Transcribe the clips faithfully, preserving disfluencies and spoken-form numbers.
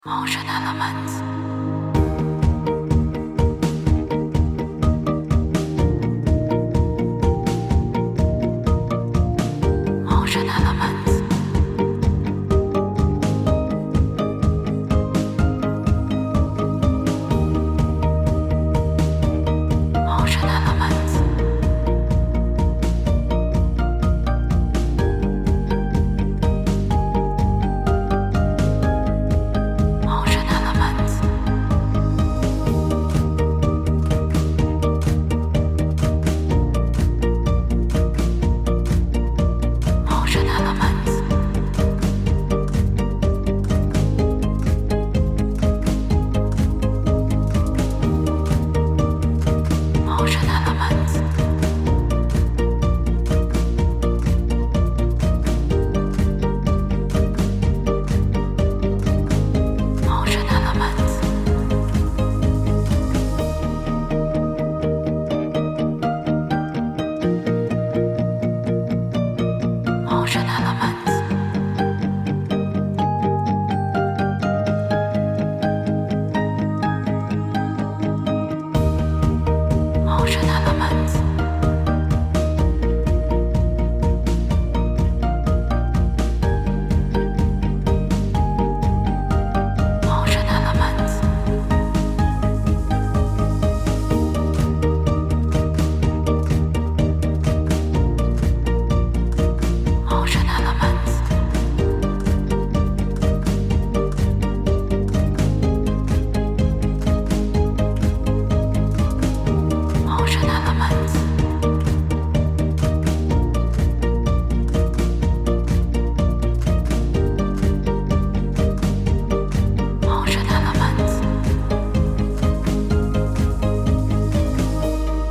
Motion Elements. Motion Elements. Motion Elements. Motion Elements. Motion Elements. Motion Elements. Motion Elements. Motion Elements. Motion Elements. Motion Elements. Motion Elements. Motion Elements. Motion Elements.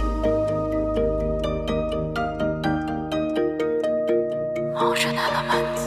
Motion Elements.